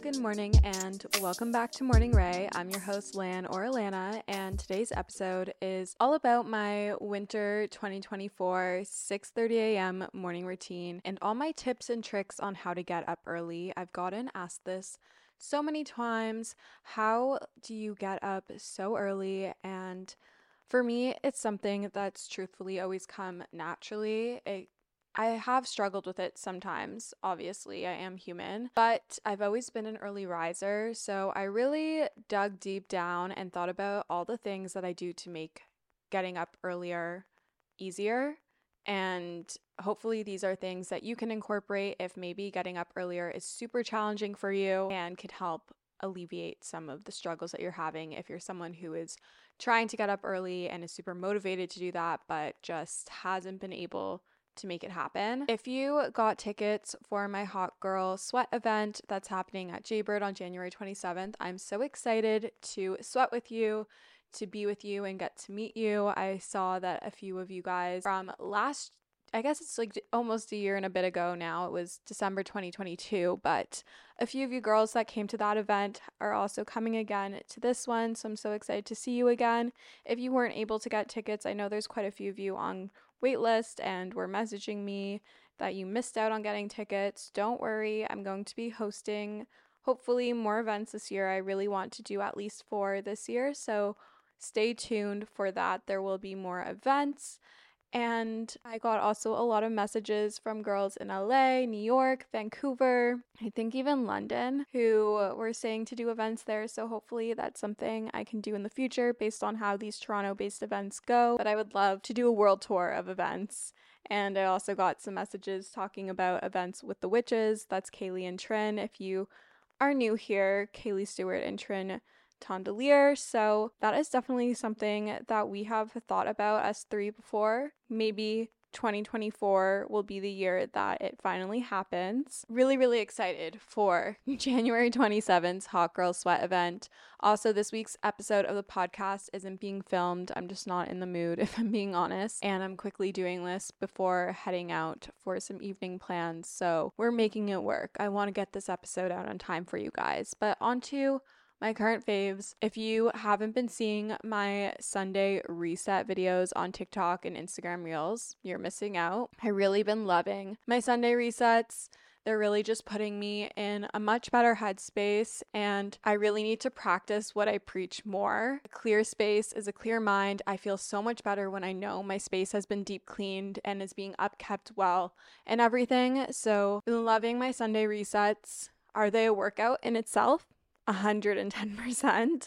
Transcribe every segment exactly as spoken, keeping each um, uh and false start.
good morning, and welcome back to Morning Ray. I'm your host, Lan or Alana, and today's episode is all about my winter twenty twenty-four six thirty a.m. morning routine and all my tips and tricks on how to get up early. I've gotten asked this so many times. How do you get up so early? And for me, it's something that's truthfully always come naturally. It I have struggled with it sometimes. Obviously, I am human, but I've always been an early riser. So I really dug deep down and thought about all the things that I do to make getting up earlier easier. And hopefully these are things that you can incorporate if maybe getting up earlier is super challenging for you and can help alleviate some of the struggles that you're having if you're someone who is trying to get up early and is super motivated to do that, but just hasn't been able to make it happen. If you got tickets for my Hot Girl Sweat event that's happening at Jaybird on January twenty-seventh, I'm so excited to sweat with you, to be with you and get to meet you. I saw that a few of you guys from last, I guess it's like almost a year and a bit ago now, it was December twenty twenty-two, but a few of you girls that came to that event are also coming again to this one, so I'm so excited to see you again. If you weren't able to get tickets, I know there's quite a few of you on waitlist and were messaging me that you missed out on getting tickets. Don't worry, I'm going to be hosting hopefully more events this year. I really want to do at least four this year, so stay tuned for that. There will be more events. And I got also a lot of messages from girls in L A, New York, Vancouver, I think even London, who were saying to do events there. So hopefully that's something I can do in the future based on how these Toronto-based events go. But I would love to do a world tour of events. And I also got some messages talking about events with the witches. That's Kaylee and Trin. If you are new here, Kaylee Stewart and Trin Tondelier. So that is definitely something that we have thought about as three before. Maybe twenty twenty-four will be the year that it finally happens. Really, really excited for January twenty-seventh Hot Girl Sweat event. Also, this week's episode of the podcast isn't being filmed. I'm just not in the mood, if I'm being honest. And I'm quickly doing this before heading out for some evening plans. So we're making it work. I want to get this episode out on time for you guys. But on to my current faves. If you haven't been seeing my Sunday reset videos on TikTok and Instagram Reels, you're missing out. I've really been loving my Sunday resets. They're really just putting me in a much better headspace, and I really need to practice what I preach more. A clear space is a clear mind. I feel so much better when I know my space has been deep cleaned and is being upkept well and everything. So, been loving my Sunday resets. Are they a workout in itself? one hundred ten percent,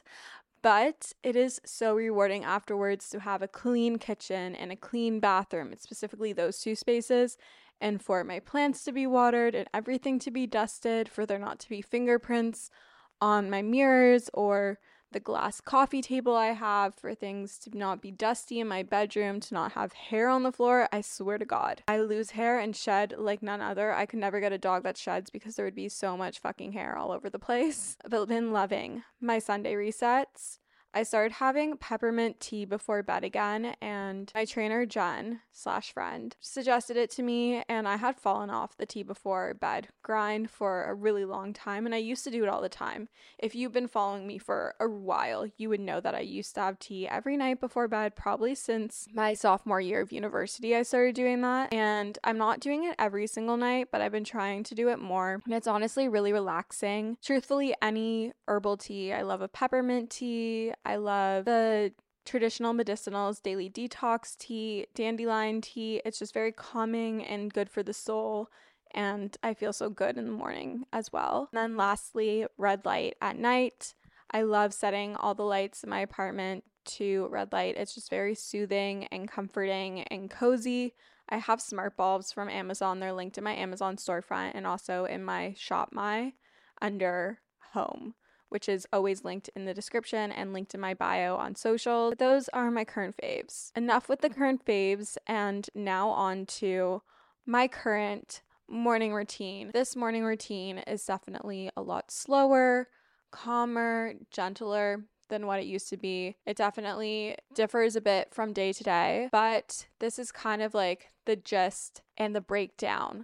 but it is so rewarding afterwards to have a clean kitchen and a clean bathroom. It's specifically those two spaces, and for my plants to be watered and everything to be dusted, for there not to be fingerprints on my mirrors or the glass coffee table I have, for things to not be dusty in my bedroom, to not have hair on the floor. I swear to God, I lose hair and shed like none other. I could never get a dog that sheds because there would be so much fucking hair all over the place. But been loving my Sunday resets. I started having peppermint tea before bed again, and my trainer, Jen, slash friend, suggested it to me, and I had fallen off the tea before bed grind for a really long time, and I used to do it all the time. If you've been following me for a while, you would know that I used to have tea every night before bed, probably since my sophomore year of university I started doing that, and I'm not doing it every single night, but I've been trying to do it more, and it's honestly really relaxing. Truthfully, any herbal tea, I love a peppermint tea, I love the traditional medicinals, daily detox tea, dandelion tea. It's just very calming and good for the soul, and I feel so good in the morning as well. And then lastly, red light at night. I love setting all the lights in my apartment to red light. It's just very soothing and comforting and cozy. I have smart bulbs from Amazon. They're linked in my Amazon storefront and also in my Shop My under home, which is always linked in the description and linked in my bio on social. But those are my current faves. Enough with the current faves, and now on to my current morning routine. This morning routine is definitely a lot slower, calmer, gentler than what it used to be. It definitely differs a bit from day to day, but this is kind of like the gist and the breakdown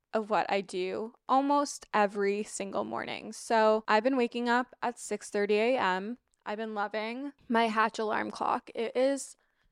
of what I do almost every single morning. So I've been waking up at six thirty a.m. I've been loving my Hatch alarm clock. It is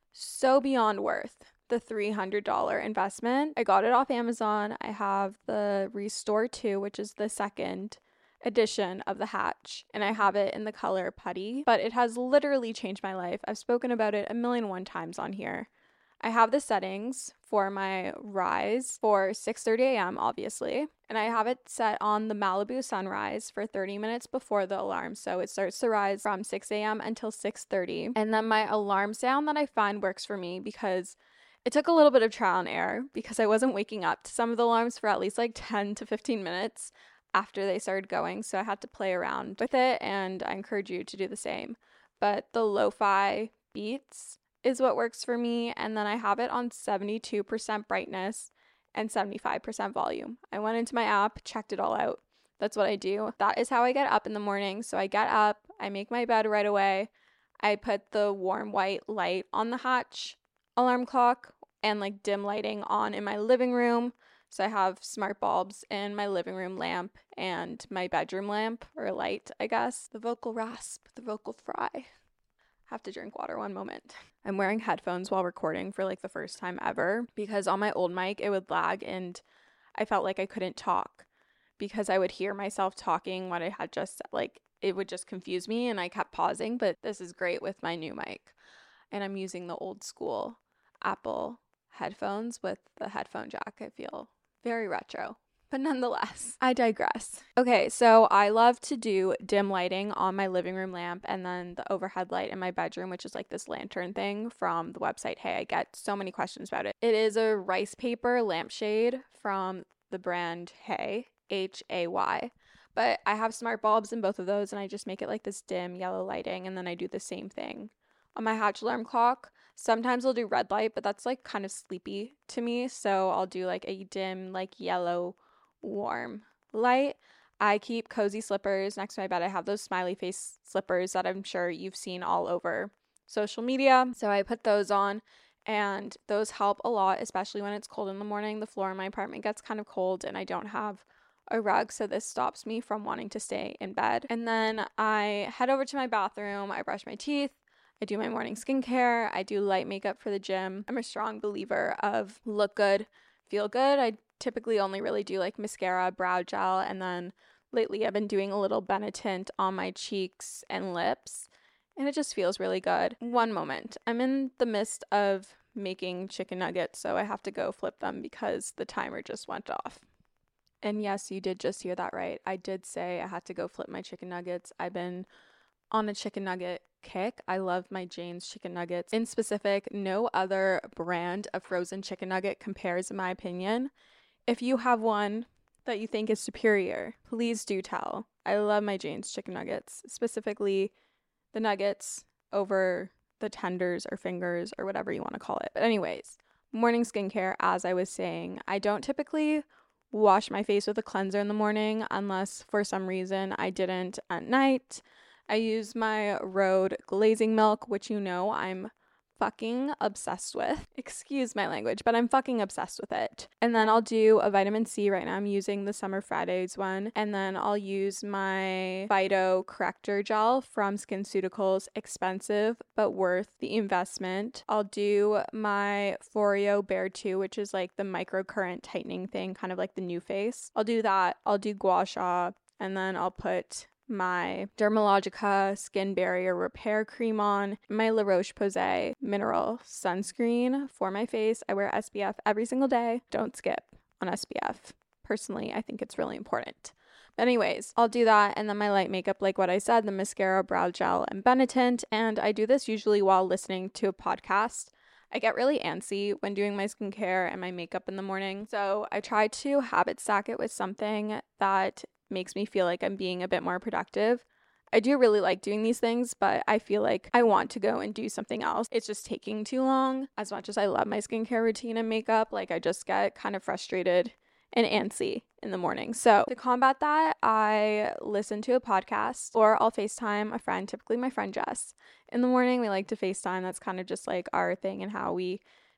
so beyond worth the three hundred dollars investment. I got it off Amazon. I have the Restore two, which is the second edition of the Hatch, and I have it in the color putty, but it has literally changed my life. I've spoken about it a million and one times on here. I have the settings for my rise for six thirty a.m. obviously, and I have it set on the Malibu sunrise for thirty minutes before the alarm, so it starts to rise from six a.m. until six thirty. And then my alarm sound that I find works for me, because it took a little bit of trial and error because I wasn't waking up to some of the alarms for at least like ten to fifteen minutes after they started going, so I had to play around with it, and I encourage you to do the same. But the lo-fi beats is what works for me, and then I have it on seventy-two percent brightness and seventy-five percent volume. I went into my app, checked it all out. That's what I do. That is how I get up in the morning. So I get up, I make my bed right away. I put the warm white light on the Hatch alarm clock and like dim lighting on in my living room. So I have smart bulbs in my living room lamp and my bedroom lamp, or light, I guess. The vocal rasp, the vocal fry. Have to drink water one moment. I'm wearing headphones while recording for like the first time ever, because on my old mic it would lag and I felt like I couldn't talk because I would hear myself talking what I had just like it would just confuse me and I kept pausing. But this is great with my new mic, and I'm using the old school Apple headphones with the headphone jack. I feel very retro. But nonetheless, I digress. Okay, so I love to do dim lighting on my living room lamp, and then the overhead light in my bedroom, which is like this lantern thing from the website Hay. I get so many questions about it. It is a rice paper lampshade from the brand Hay, H A Y. But I have smart bulbs in both of those, and I just make it like this dim yellow lighting, and then I do the same thing on my Hatch alarm clock. Sometimes I'll do red light, but that's like kind of sleepy to me, so I'll do like a dim, like yellow warm light. I keep cozy slippers next to my bed. I have those smiley face slippers that I'm sure you've seen all over social media. So I put those on, and those help a lot, especially when it's cold in the morning. The floor in my apartment gets kind of cold, and I don't have a rug, so this stops me from wanting to stay in bed. And then I head over to my bathroom. I brush my teeth. I do my morning skincare. I do light makeup for the gym. I'm a strong believer of look good, feel good. I typically only really do like mascara, brow gel, and then lately I've been doing a little Benetint on my cheeks and lips, and it just feels really good. One moment. I'm in the midst of making chicken nuggets, so I have to go flip them because the timer just went off. And yes, you did just hear that right. I did say I had to go flip my chicken nuggets. I've been on a chicken nugget kick. I love my Jane's chicken nuggets. In specific, no other brand of frozen chicken nugget compares, in my opinion. If you have one that you think is superior, please do tell. I love my Jane's chicken nuggets, specifically the nuggets over the tenders or fingers or whatever you want to call it. But anyways, morning skincare, as I was saying, I don't typically wash my face with a cleanser in the morning unless for some reason I didn't at night. I use my Rhode glazing milk, which you know I'm fucking obsessed with. Excuse my language, but I'm fucking obsessed with it. And then I'll do a vitamin C. Right now I'm using the Summer Fridays one. And then I'll use my Phyto Corrector Gel from SkinCeuticals. Expensive, but worth the investment. I'll do my Foreo Bare two, which is like the microcurrent tightening thing, kind of like the New Face. I'll do that. I'll do Gua Sha, and then I'll put my Dermalogica Skin Barrier Repair Cream on, my La Roche-Posay Mineral Sunscreen for my face. I wear S P F every single day. Don't skip on S P F. Personally, I think it's really important. But anyways, I'll do that, and then my light makeup, like what I said, the mascara, brow gel, and Benetint, and I do this usually while listening to a podcast. I get really antsy when doing my skincare and my makeup in the morning, so I try to habit stack it with something that makes me feel like I'm being a bit more productive. I do really like doing these things, but I feel like I want to go and do something else. It's just taking too long. As much as I love my skincare routine and makeup, like I just get kind of frustrated and antsy in the morning. So to combat that, I listen to a podcast or I'll FaceTime a friend, typically my friend Jess. In the morning, we like to FaceTime. That's kind of just like our thing and how we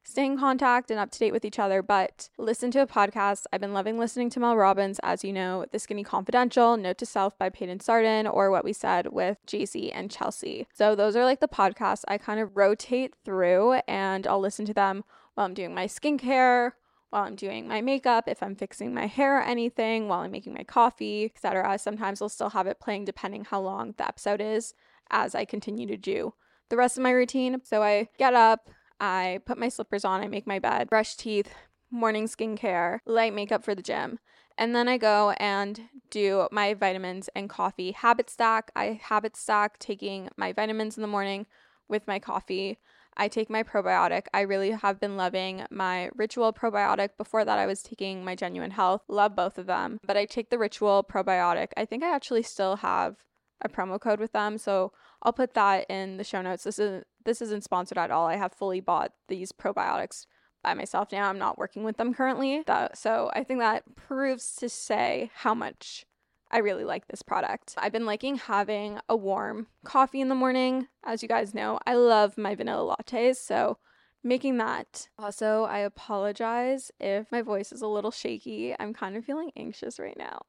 stay in contact and up to date with each other, but listen to a podcast. I've been loving listening to Mel Robbins, as you know, The Skinny Confidential, Note to Self by Peyton Sardin, or What We Said with J C and Chelsea. So those are like the podcasts I kind of rotate through, and I'll listen to them while I'm doing my skincare, while I'm doing my makeup, if I'm fixing my hair or anything, while I'm making my coffee, et cetera. Sometimes I'll still have it playing depending how long the episode is as I continue to do the rest of my routine. So I get up, I put my slippers on, I make my bed, brush teeth, morning skincare, light makeup for the gym. And then I go and do my vitamins and coffee habit stack. I habit stack taking my vitamins in the morning with my coffee. I take my probiotic. I really have been loving my Ritual probiotic. Before that, I was taking my Genuine Health. Love both of them. But I take the Ritual probiotic. I think I actually still have a promo code with them, so I'll put that in the show notes. This isn't, this isn't sponsored at all. I have fully bought these probiotics by myself now. I'm not working with them currently. That, so I think that proves to say how much I really like this product. I've been liking having a warm coffee in the morning. As you guys know, I love my vanilla lattes, so making that. Also, I apologize if my voice is a little shaky. I'm kind of feeling anxious right now.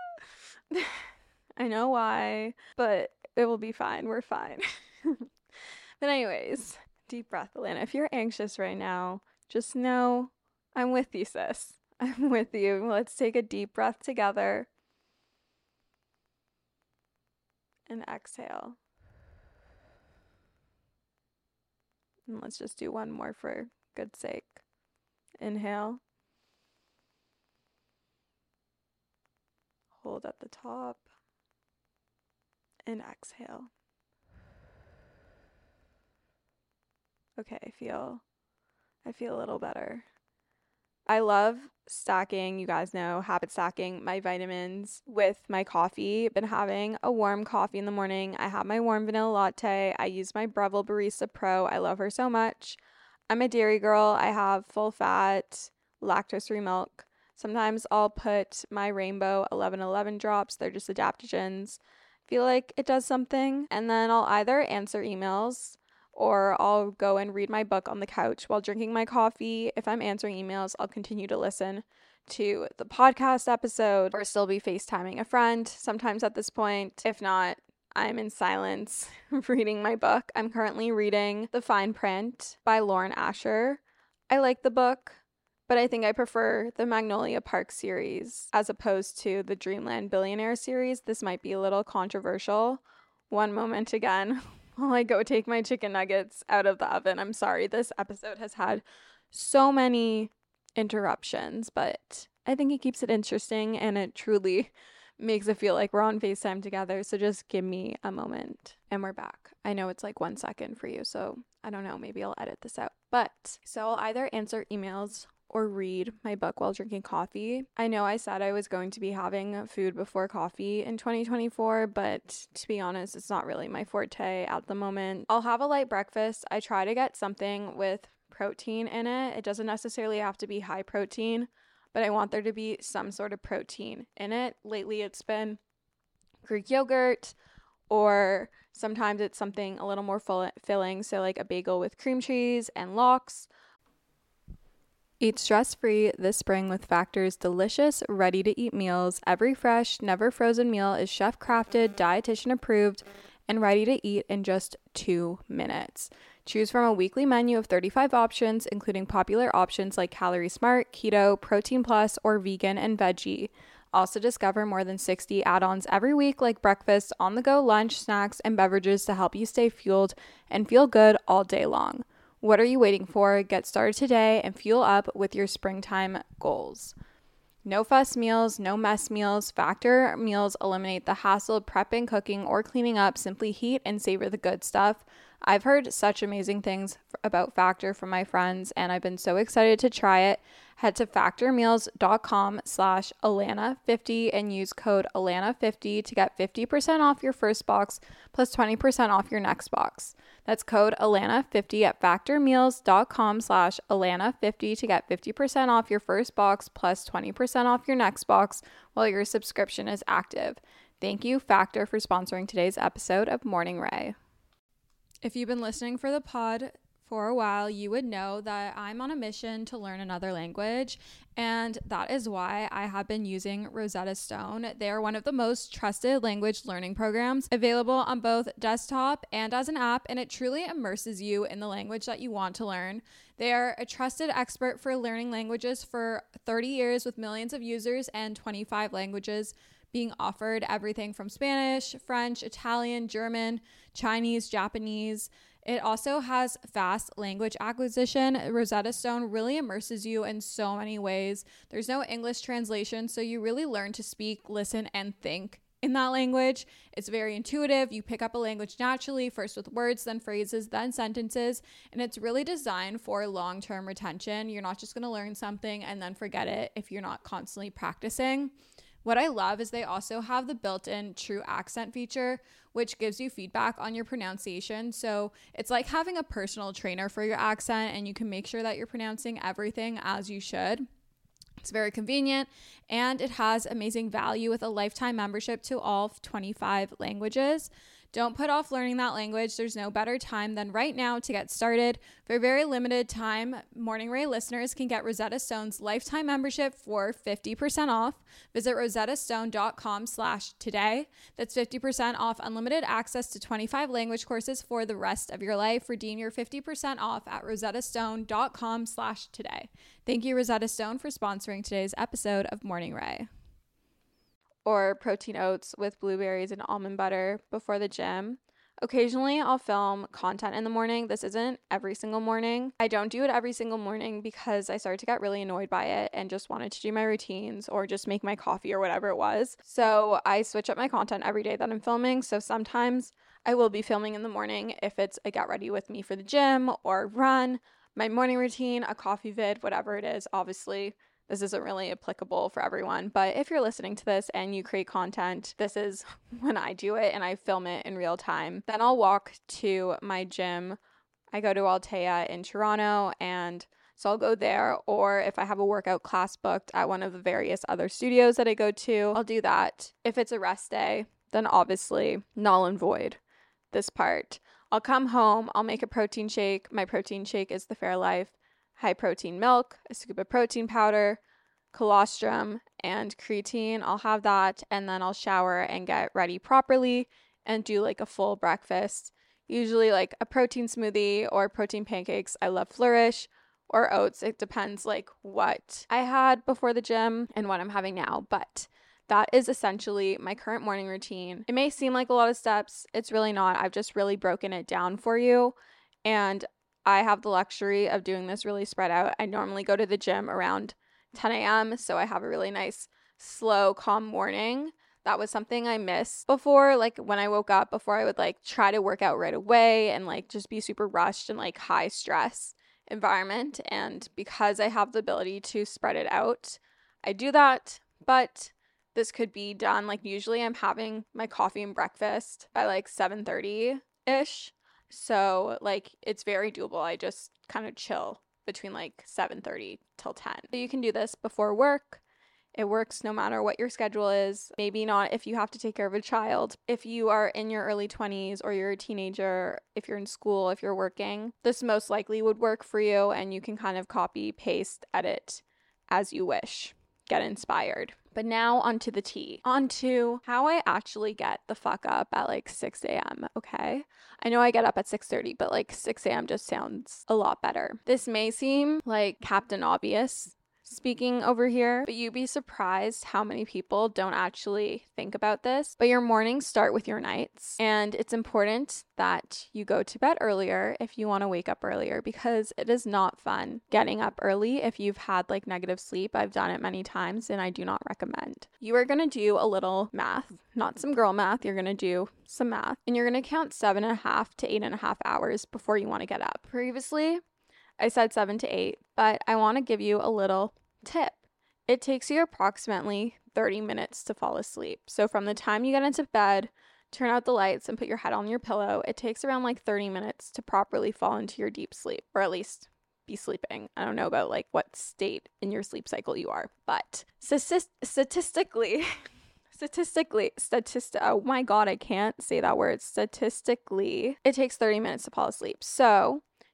I know why, but it will be fine. We're fine. But anyways, deep breath, Alana. If you're anxious right now, just know I'm with you, sis. I'm with you. Let's take a deep breath together. And exhale. And let's just do one more for good sake. Inhale. Hold at the top. And exhale. Okay, I feel I feel a little better. I love stacking, you guys know, habit stacking my vitamins with my coffee. Been having a warm coffee in the morning. I have my warm vanilla latte. I use my Breville Barista Pro. I love her so much. I'm a dairy girl. I have full fat, lactose-free milk. Sometimes I'll put my Rainbow eleven eleven drops. They're just adaptogens. Feel like it does something. And then I'll either answer emails or I'll go and read my book on the couch while drinking my coffee. If I'm answering emails, I'll continue to listen to the podcast episode or still be FaceTiming a friend sometimes at this point. If not, I'm in silence reading my book. I'm currently reading The Fine Print by Lauren Asher. I like the book, but I think I prefer the Magnolia Park series as opposed to the Dreamland Billionaire series. This might be a little controversial. One moment again. While I go take my chicken nuggets out of the oven. I'm sorry, this episode has had so many interruptions, but I think it keeps it interesting and it truly makes it feel like we're on FaceTime together. So just give me a moment and we're back. I know it's like one second for you, so I don't know, maybe I'll edit this out. But so I'll either answer emails or read my book while drinking coffee. I know I said I was going to be having food before coffee in twenty twenty-four, but to be honest, it's not really my forte at the moment. I'll have a light breakfast. I try to get something with protein in it. It doesn't necessarily have to be high protein, but I want there to be some sort of protein in it. Lately, it's been Greek yogurt, or sometimes it's something a little more full- filling, so like a bagel with cream cheese and lox. Eat stress-free this spring with Factor's delicious, ready-to-eat meals. Every fresh, never frozen meal is chef-crafted, dietitian-approved, and ready to eat in just two minutes. Choose from a weekly menu of thirty-five options, including popular options like Calorie Smart, Keto, Protein Plus, or Vegan and Veggie. Also discover more than sixty add-ons every week like breakfast, on-the-go lunch, snacks, and beverages to help you stay fueled and feel good all day long. What are you waiting for? Get started today and fuel up with your springtime goals. No fuss meals, no mess meals. Factor meals eliminate the hassle of prepping, cooking, or cleaning up. Simply heat and savor the good stuff. I've heard such amazing things about Factor from my friends, and I've been so excited to try it. Head to factormeals.com slash Alana fifty and use code Alana fifty to get fifty percent off your first box plus twenty percent off your next box. That's code Alana fifty at factormeals.com slash Alana fifty to get fifty percent off your first box plus twenty percent off your next box while your subscription is active. Thank you, Factor, for sponsoring today's episode of Morning Ray. If you've been listening for the pod for a while, you would know that I'm on a mission to learn another language, and that is why I have been using Rosetta Stone. They are one of the most trusted language learning programs available on both desktop and as an app, and it truly immerses you in the language that you want to learn. They are a trusted expert for learning languages for thirty years with millions of users and twenty-five languages being offered, everything from Spanish, French, Italian, German, Chinese, Japanese. It also has fast language acquisition. Rosetta Stone really immerses you in so many ways. There's no English translation, so you really learn to speak, listen, and think in that language. It's very intuitive. You pick up a language naturally, first with words, then phrases, then sentences, and it's really designed for long-term retention. You're not just going to learn something and then forget it if you're not constantly practicing. What I love is they also have the built-in true accent feature, which gives you feedback on your pronunciation. So it's like having a personal trainer for your accent, and you can make sure that you're pronouncing everything as you should. It's very convenient, and it has amazing value with a lifetime membership to all twenty-five languages. Don't put off learning that language. There's no better time than right now to get started. For a very limited time, Morning Ray listeners can get Rosetta Stone's lifetime membership for fifty percent off. Visit rosettastone.com slash today. That's fifty percent off unlimited access to twenty-five language courses for the rest of your life. Redeem your fifty percent off at rosettastone.com slash today. Thank you, Rosetta Stone, for sponsoring today's episode of Morning Ray. Or protein oats with blueberries and almond butter before the gym. Occasionally, I'll film content in the morning. This isn't every single morning. I don't do it every single morning because I started to get really annoyed by it and just wanted to do my routines or just make my coffee or whatever it was. So I switch up my content every day that I'm filming. So sometimes I will be filming in the morning if it's a get ready with me for the gym or run, my morning routine, a coffee vid, whatever it is. Obviously, this isn't really applicable for everyone, but if you're listening to this and you create content, this is when I do it and I film it in real time. Then I'll walk to my gym. I go to Altea in Toronto, and so I'll go there, or if I have a workout class booked at one of the various other studios that I go to, I'll do that. If it's a rest day, then obviously null and void this part. I'll come home, I'll make a protein shake. My protein shake is the Fairlife high protein milk, a scoop of protein powder, colostrum, and creatine. I'll have that, and then I'll shower and get ready properly and do like a full breakfast. Usually like a protein smoothie or protein pancakes. I love Flourish or oats. It depends like what I had before the gym and what I'm having now, but that is essentially my current morning routine. It may seem like a lot of steps. It's really not. I've just really broken it down for you, and I have the luxury of doing this really spread out. I normally go to the gym around ten a.m., so I have a really nice, slow, calm morning. That was something I missed before. Like when I woke up, before I would like try to work out right away and like just be super rushed and like high stress environment. And because I have the ability to spread it out, I do that. But this could be done. Like usually I'm having my coffee and breakfast by like seven thirty-ish. So like it's very doable. I just kind of chill between like seven thirty till ten. So you can do this before work. It works no matter what your schedule is. Maybe not if you have to take care of a child. If you are in your early twenties or you're a teenager, if you're in school, if you're working, this most likely would work for you, and you can kind of copy, paste, edit as you wish. Get inspired. But now onto the tea. Onto how I actually get the fuck up at like six a.m., okay? I know I get up at six thirty, but like six a.m. just sounds a lot better. This may seem like Captain Obvious speaking over here, but you'd be surprised how many people don't actually think about this. But your mornings start with your nights, and it's important that you go to bed earlier if you want to wake up earlier, because it is not fun getting up early if you've had like negative sleep. I've done it many times and I do not recommend. You are going to do a little math, not some girl math. You're going to do some math, and you're going to count seven and a half to eight and a half hours before you want to get up. Previously, I said seven to eight, but I want to give you a little tip. It takes you approximately thirty minutes to fall asleep. So from the time you get into bed, turn out the lights, and put your head on your pillow, it takes around like thirty minutes to properly fall into your deep sleep, or at least be sleeping. I don't know about like what state in your sleep cycle you are, but statist- statistically, statistically, statist- oh my God, I can't say that word. Statistically, it takes thirty minutes to fall asleep. So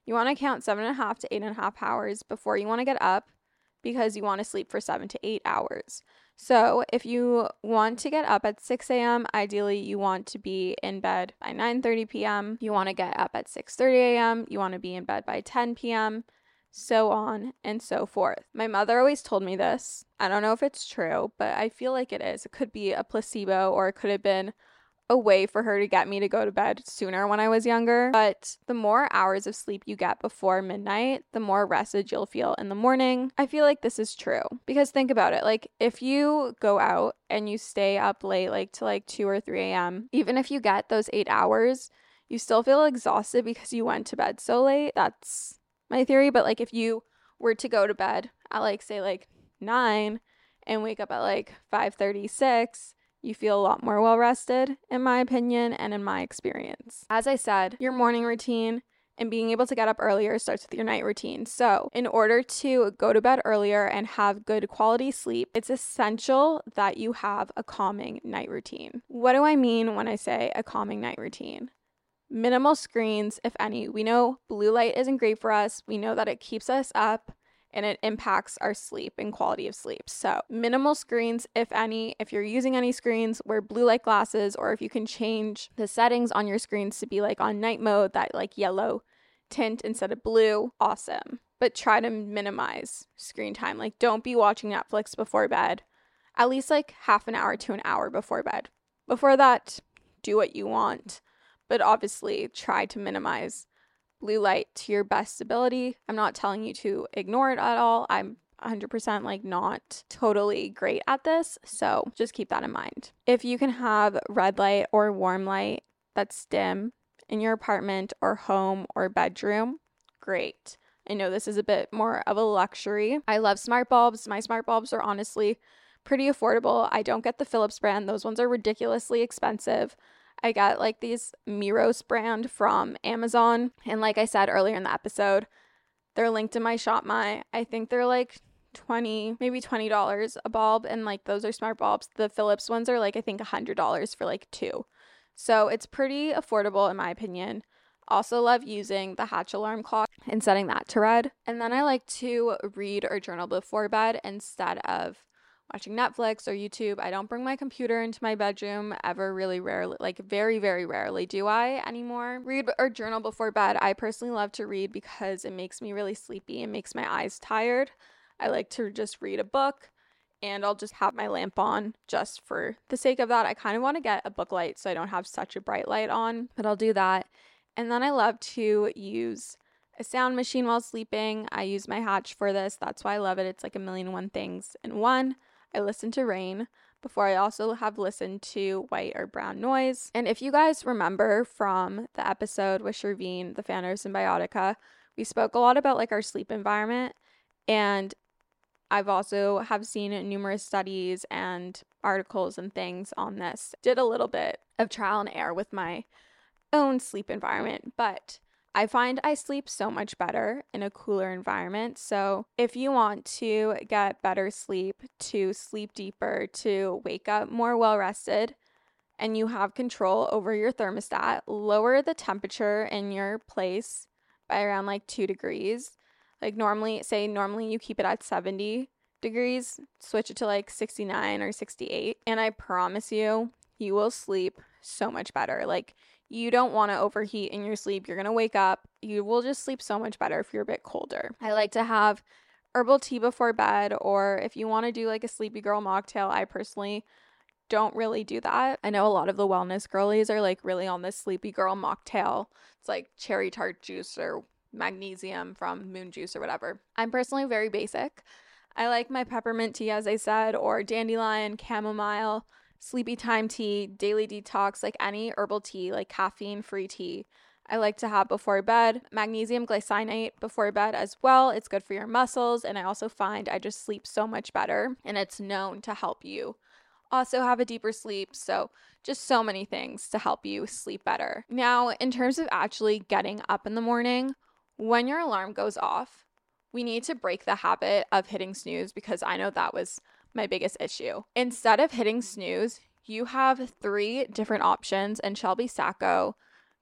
you want to count seven and a half to eight and a half hours before you want to get up, because you want to sleep for seven to eight hours. So if you want to get up at six a.m., ideally you want to be in bed by nine thirty p.m. You want to get up at six thirty a.m. You want to be in bed by ten p.m., so on and so forth. My mother always told me this. I don't know if it's true, but I feel like it is. It could be a placebo, or it could have been a way for her to get me to go to bed sooner when I was younger. But the more hours of sleep you get before midnight, the more rested you'll feel in the morning. I feel like this is true, because think about it. Like, if you go out and you stay up late, like to like two or three a.m., even if you get those eight hours, you still feel exhausted because you went to bed so late. That's my theory. But like, if you were to go to bed at like, say like nine and wake up at like five thirty-six, you feel a lot more well rested, in my opinion and in my experience. As I said, your morning routine and being able to get up earlier starts with your night routine. So in order to go to bed earlier and have good quality sleep, it's essential that you have a calming night routine. What do I mean when I say a calming night routine? Minimal screens, if any. We know blue light isn't great for us. We know that it keeps us up and it impacts our sleep and quality of sleep. So minimal screens, if any. If you're using any screens, wear blue light glasses, or if you can change the settings on your screens to be like on night mode, that like yellow tint instead of blue, awesome. But try to minimize screen time. Like, don't be watching Netflix before bed. At least like half an hour to an hour before bed. Before that, do what you want, but obviously try to minimize blue light to your best ability. I'm not telling you to ignore it at all. I'm one hundred percent like not totally great at this, so just keep that in mind. If you can have red light or warm light that's dim in your apartment or home or bedroom, great. I know this is a bit more of a luxury. I love smart bulbs. My smart bulbs are honestly pretty affordable. I don't get the Philips brand. Those ones are ridiculously expensive. I got like these Miros brand from Amazon. And like I said earlier in the episode, they're linked in my Shop My. I think they're like twenty, maybe twenty dollars a bulb. And like, those are smart bulbs. The Philips ones are like, I think one hundred dollars for like two. So it's pretty affordable in my opinion. Also love using the Hatch alarm clock and setting that to red. And then I like to read or journal before bed instead of watching Netflix or YouTube. I don't bring my computer into my bedroom ever, really rarely, like very, very rarely do I anymore. Read or journal before bed. I personally love to read because it makes me really sleepy and makes my eyes tired. I like to just read a book, and I'll just have my lamp on just for the sake of that. I kind of want to get a book light so I don't have such a bright light on, but I'll do that. And then I love to use a sound machine while sleeping. I use my Hatch for this. That's why I love it. It's like a million and one things in one. I listen to rain before I also have listened to white or brown noise. And if you guys remember from the episode with Sherveen, the founder of Symbiotica, we spoke a lot about like our sleep environment. And I've also have seen numerous studies and articles and things on this. Did a little bit of trial and error with my own sleep environment, but I find I sleep so much better in a cooler environment. So if you want to get better sleep, to sleep deeper, to wake up more well rested, and you have control over your thermostat, lower the temperature in your place by around like two degrees. Like normally, say normally you keep it at seventy degrees, switch it to like sixty-nine or sixty-eight. And I promise you, you will sleep so much better. Like, you don't want to overheat in your sleep. You're going to wake up. You will just sleep so much better if you're a bit colder. I like to have herbal tea before bed, or if you want to do like a sleepy girl mocktail, I personally don't really do that. I know a lot of the wellness girlies are like really on this sleepy girl mocktail. It's like cherry tart juice or magnesium from Moon Juice or whatever. I'm personally very basic. I like my peppermint tea, as I said, or dandelion, chamomile, sleepy time tea, daily detox, like any herbal tea, like caffeine-free tea, I like to have before bed. Magnesium glycinate before bed as well. It's good for your muscles, and I also find I just sleep so much better, and it's known to help you also have a deeper sleep. So just so many things to help you sleep better. Now, in terms of actually getting up in the morning, when your alarm goes off, we need to break the habit of hitting snooze, because I know that was my biggest issue. Instead of hitting snooze, you have three different options, and Shelby Sacco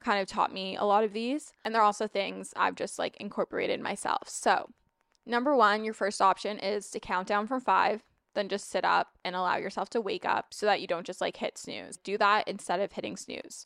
kind of taught me a lot of these. And they're also things I've just like incorporated myself. So number one, your first option is to count down from five, then just sit up and allow yourself to wake up so that you don't just like hit snooze. Do that instead of hitting snooze.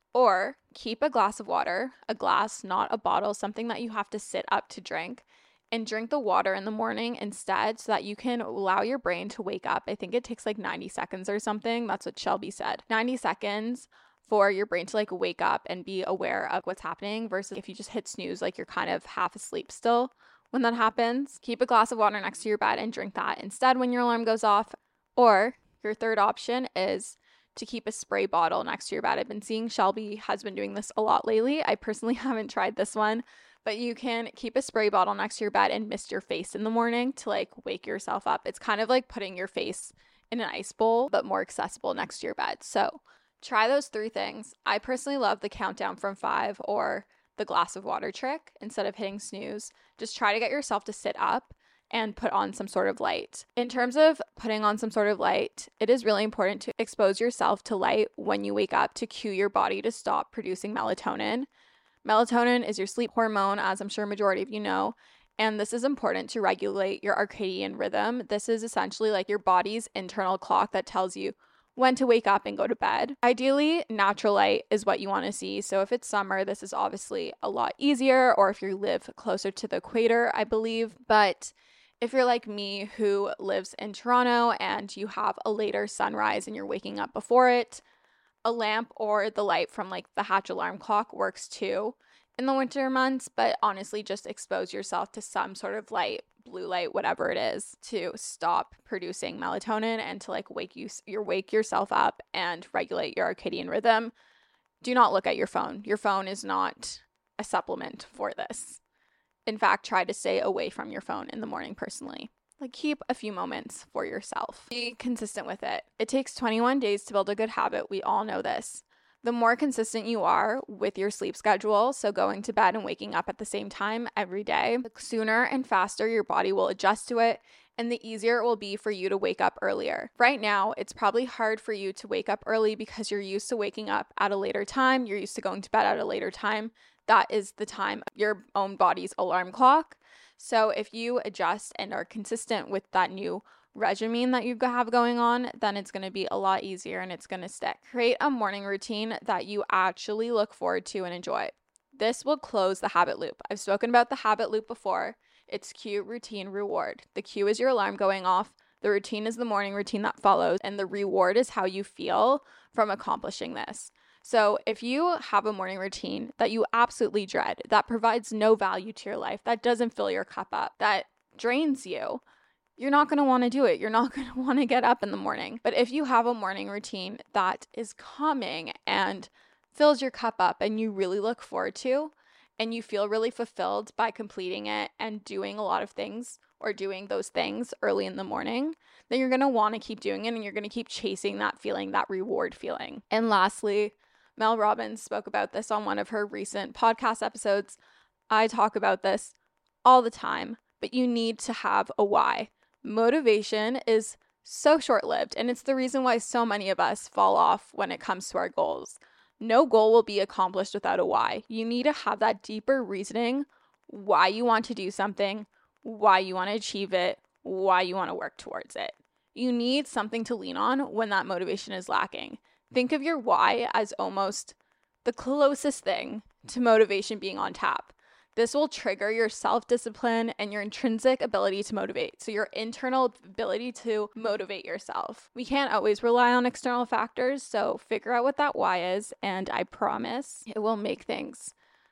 Or keep a glass of water, a glass, not a bottle, something that you have to sit up to drink, and drink the water in the morning instead so that you can allow your brain to wake up. I think it takes like ninety seconds or something. That's what Shelby said. ninety seconds for your brain to like wake up and be aware of what's happening versus if you just hit snooze, like you're kind of half asleep still when that happens. Keep a glass of water next to your bed and drink that instead when your alarm goes off. Or your third option is to keep a spray bottle next to your bed. I've been seeing Shelby has been doing this a lot lately. I personally haven't tried this one, but you can keep a spray bottle next to your bed and mist your face in the morning to like wake yourself up. It's kind of like putting your face in an ice bowl, but more accessible next to your bed. So try those three things. I personally love the countdown from five or the glass of water trick instead of hitting snooze. Just try to get yourself to sit up and put on some sort of light. In terms of putting on some sort of light, it is really important to expose yourself to light when you wake up to cue your body to stop producing melatonin. Melatonin is your sleep hormone, as I'm sure majority of you know, and this is important to regulate your circadian rhythm. This is essentially like your body's internal clock that tells you when to wake up and go to bed. Ideally, natural light is what you want to see. So if it's summer, this is obviously a lot easier, or if you live closer to the equator, I believe. But if you're like me who lives in Toronto and you have a later sunrise and you're waking up before it, a lamp or the light from like the Hatch alarm clock works too in the winter months. But honestly, just expose yourself to some sort of light, blue light, whatever it is, to stop producing melatonin and to like wake you your wake yourself up and regulate your circadian rhythm. Do not look at your phone. Your phone is not a supplement for this. In fact, try to stay away from your phone in the morning personally. Like, keep a few moments for yourself. Be consistent with it. It takes twenty-one days to build a good habit. We all know this. The more consistent you are with your sleep schedule, so going to bed and waking up at the same time every day, the sooner and faster your body will adjust to it, and the easier it will be for you to wake up earlier. Right now, it's probably hard for you to wake up early because you're used to waking up at a later time. You're used to going to bed at a later time. That is the time of your own body's alarm clock. So if you adjust and are consistent with that new regimen that you have going on, then it's going to be a lot easier and it's going to stick. Create a morning routine that you actually look forward to and enjoy. This will close the habit loop. I've spoken about the habit loop before. It's cue, routine, reward. The cue is your alarm going off. The routine is the morning routine that follows. And the reward is how you feel from accomplishing this. So if you have a morning routine that you absolutely dread, that provides no value to your life, that doesn't fill your cup up, that drains you, you're not going to want to do it. You're not going to want to get up in the morning. But if you have a morning routine that is calming and fills your cup up and you really look forward to, and you feel really fulfilled by completing it and doing a lot of things or doing those things early in the morning, then you're going to want to keep doing it and you're going to keep chasing that feeling, that reward feeling. And lastly, Mel Robbins spoke about this on one of her recent podcast episodes. I talk about this all the time, but you need to have a why. Motivation is so short-lived, and it's the reason why so many of us fall off when it comes to our goals. No goal will be accomplished without a why. You need to have that deeper reasoning, why you want to do something, why you want to achieve it, why you want to work towards it. You need something to lean on when that motivation is lacking. Think of your why as almost the closest thing to motivation being on tap. This will trigger your self-discipline and your intrinsic ability to motivate. So your internal ability to motivate yourself. We can't always rely on external factors, so figure out what that why is, and I promise it will make things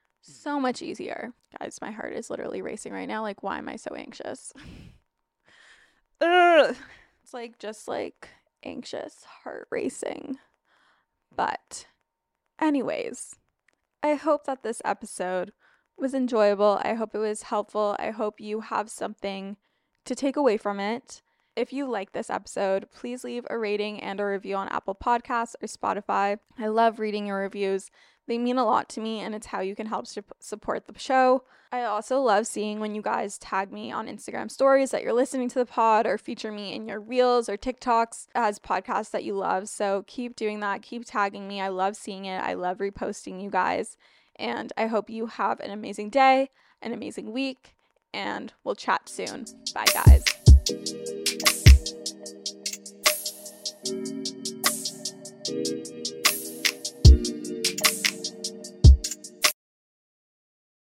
so much easier. Guys, my heart is literally racing right now. Like, why am I so anxious? Ugh. It's like just like anxious, heart racing. But anyways, I hope that this episode was enjoyable. I hope it was helpful. I hope you have something to take away from it. If you like this episode, please leave a rating and a review on Apple Podcasts or Spotify. I love reading your reviews. They mean a lot to me, and it's how you can help su- support the show. I also love seeing when you guys tag me on Instagram stories that you're listening to the pod, or feature me in your reels or TikToks as podcasts that you love. So keep doing that. Keep tagging me. I love seeing it. I love reposting you guys. And I hope you have an amazing day, an amazing week, and we'll chat soon. Bye, guys.